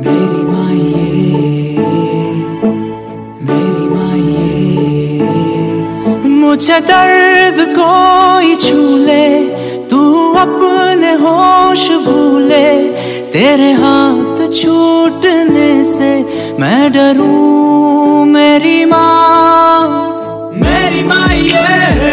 मेरी माइये, मेरी माइये, मुझे दर्द कोई छू ले, तू अपने होश भूले, तेरे हाथ छूटने से मैं डरूं। मेरी माँ, मेरी माइये,